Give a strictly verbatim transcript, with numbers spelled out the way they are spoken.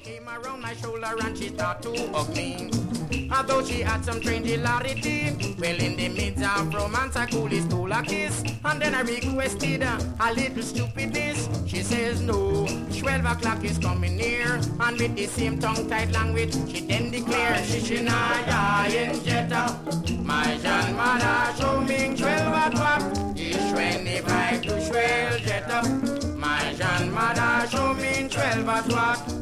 came around my shoulder and she thought to hug me. Although she had some trained hilarity, well in the midst of romance I coolly stole a kiss. And then I requested uh, a little stupidness. She says no, twelve o'clock is coming near. And with the same tongue-tied language she then declares, Shishinaya in Jetta, my John Mother show me twelve o'clock is twenty-five to twelve Jetta. My John Mother show me twelve o'clock